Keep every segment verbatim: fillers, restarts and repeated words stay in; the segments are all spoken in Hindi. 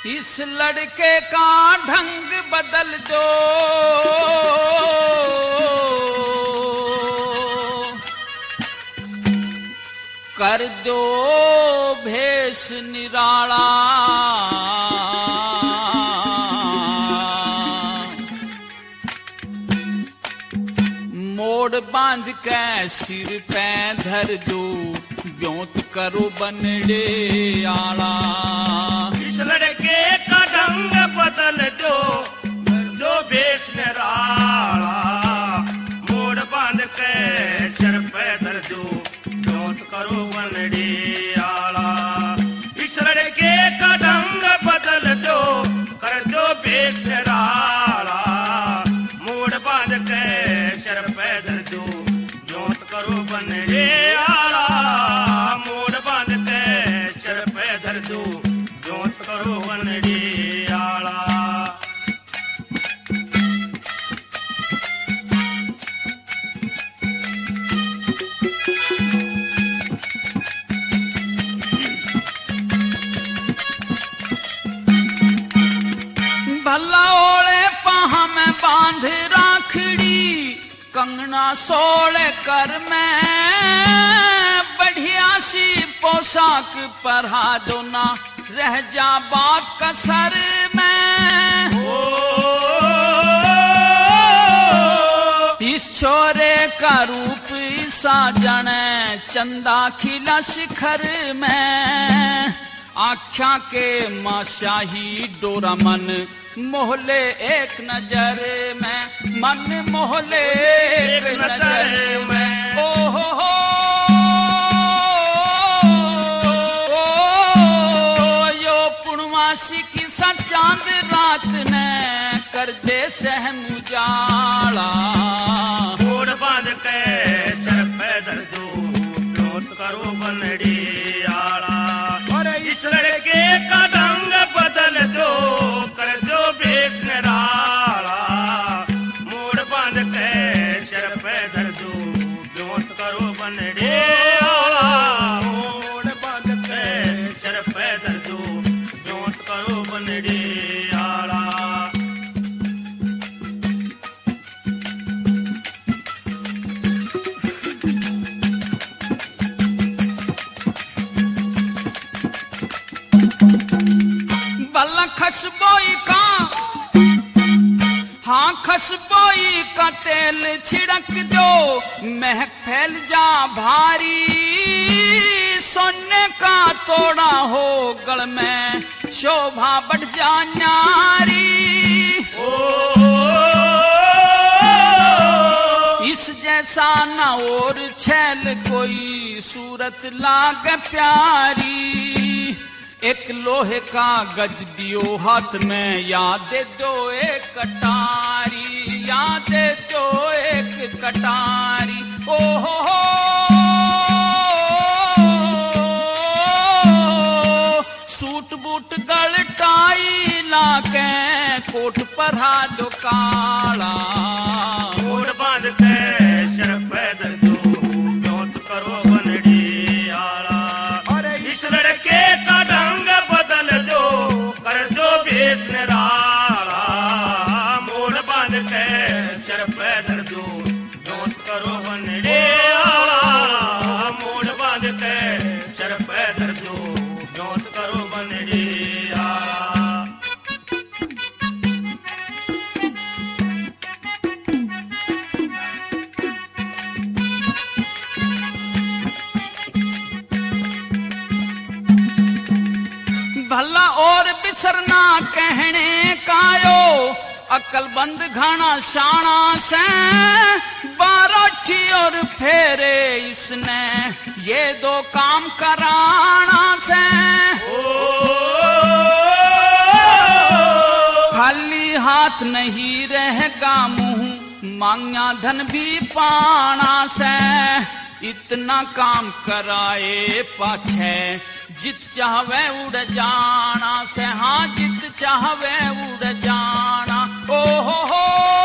इस लड़के का ढंग बदल दो, कर दो भेष निराला, मोड़ बांध के सिर पे धर दो, ब्योंत करो बनड़े आला। इस लड़के का ढंग बदल दो, दो भेष निराला, मोड़ बांध के सिर पे धर दो, ब्योंत करो बनड़े आला। इस लड़के का ढंग बदल दो, कर दो भेष निराला, मोड़ बांध के सिर पे धर दो, ब्योंत करो बनड़े आला, मोड़ बांध के सिर पे धर दो, ब्योंत करो बनड़े आला। भला ओले पहा में बांध राखड़ी, कंगना सोले कर में, बढ़िया सी पोशाक पहरा दो ना, रह जा बात कसर में। इस छोरे का रूप ईसा जाने, चंदा खिला शिखर में, आख्या के माशाही डोरा मन, मोहले एक नजर में, मन मोहले एक नजर में। ओ हो हो यो पूर्णमासी की सा चांद रात ने, कर दे सहम उजाला, मोड़ बांध के सर पे धर दो, ब्योंत करो बनड़े आला। इस लड़के का ढंग बदल दो, कर दो भेष निराला, मोड़ बांध के सर पे धर दो, ब्योंत करो बनड़े आला, मोड़ बांध के सर पे धर दो, ब्योंत करो बनड़े आला। भला खसबोई का, हाँ खसबोई का तेल छिड़क दो, महक फैल जा भारी, सोने का तोड़ा हो गल में, शोभा बढ़ जा न्यारी। इस जैसा न और छैल कोई, सूरत लाग प्यारी, एक लोहे का गज दियो हाथ में, याद दो एक कटारी, याद दो एक कटारी। ओ हो हो सूट बूट गल टाई लाके, कोट पहरा दो काला, मोड़ बांध के सर पे धर दो, ब्योंत करो बनड़े आला। इस लड़के का ढंग बदल दो, कर दो भेष निराला, मोड़ बांध के सर पे धर दो, ब्योंत करो बनड़े आला, मोड़ बांध के सर पे धर दो, ब्योंत करो बनड़े आला। भला और बिसरना कहने कायो, अकल बंद घाना शाना से, बारोठी और फेरे इसने, ये दो काम कराना से। खाली हाथ नहीं रहेगा मुंह, मांगा धन भी पाना से, इतना काम कराए पाछे, जित चाहवे उड़ जाना से, हाँ जित चाहवे उड़ जाना। ओ हो हो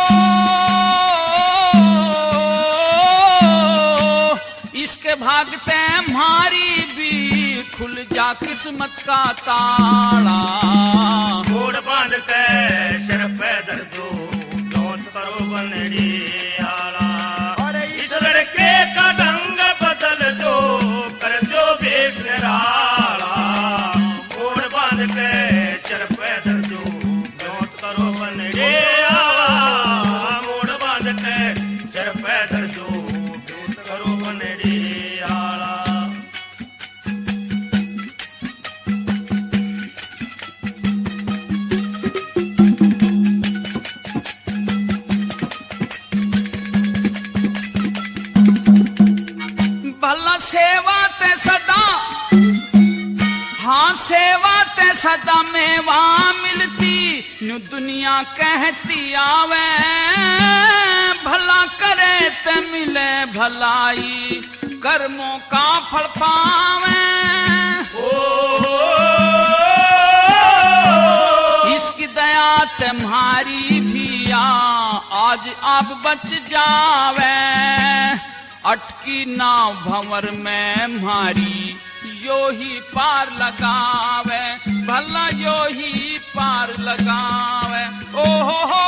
इसके भागते हमारी भी खुल जा किस्मत का ताला। बांध के सिर पे धर दो जोत करो बनड़े आला मोड़ बांध के सिर पे धर दो जोत करो बनड़े आला भला सेवा ते सदा हाँ सेवा ते सदा मेवा मिलती न्यू दुनिया कहती आवे भला करे ते मिले भलाई कर्मों का फल पावे ओ इसकी दया तुम्हारी भी आ आज आप बच जावे अटकी नाव भंवर में मारी यो ही पार लगावे भला यो ही पार लगावे ओ हो हो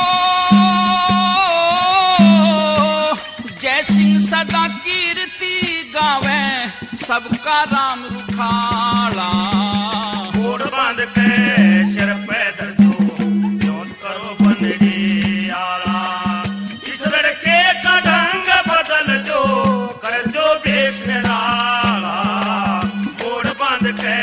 जय सिंह सदा कीर्ति गावे सबका राम रुखाड़ा मोड़ बांध के सिर पे धर दो जोत करो बनड़ी आला इस लड़के का ढंग बदल दो कर दो भेष निराला मोड़ बांध के